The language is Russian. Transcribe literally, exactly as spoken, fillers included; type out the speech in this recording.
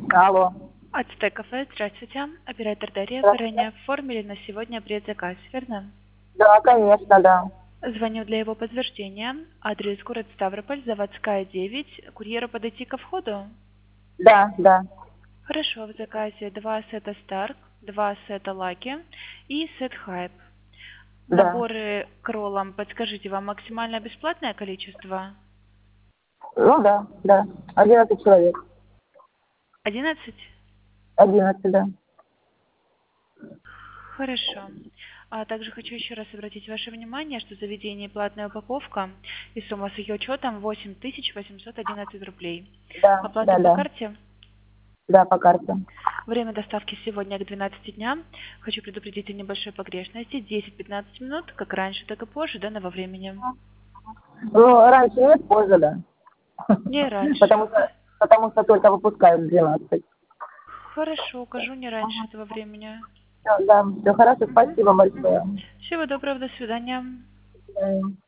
Алло. Ацтек кафе, здравствуйте. Оператор Дарья. Вы Здравствуйте. ранее оформили на сегодня предзаказ, верно? Да, конечно, да. Звоню для его подтверждения. Адрес город Ставрополь, Заводская, девять. Курьеру подойти ко входу? Да, да, Хорошо, в заказе два сета Старк, два сета Лаки и сет Хайп. да. Наборы к роллам, подскажите, вам максимальное бесплатное количество? Ну да, да. Одиннадцать человек. одиннадцать? Одиннадцать, да. Хорошо. А также хочу еще раз обратить ваше внимание, что заведение платная упаковка и сумма с ее учетом восемь тысяч восемьсот одиннадцать рублей. Да, Оплата да, по да. карте. Да, по карте. Время доставки сегодня к двенадцати дня. Хочу предупредить о небольшой погрешности. десять-пятнадцать минут, как раньше, так и позже данного времени. Ну, раньше нет, позже, да. Не раньше. Потому что, потому что только выпускают в двенадцать. Хорошо, укажу не раньше этого времени. Да, да, все хорошо, Мгм, спасибо мгм. большое. Всего доброго, до свидания. Да.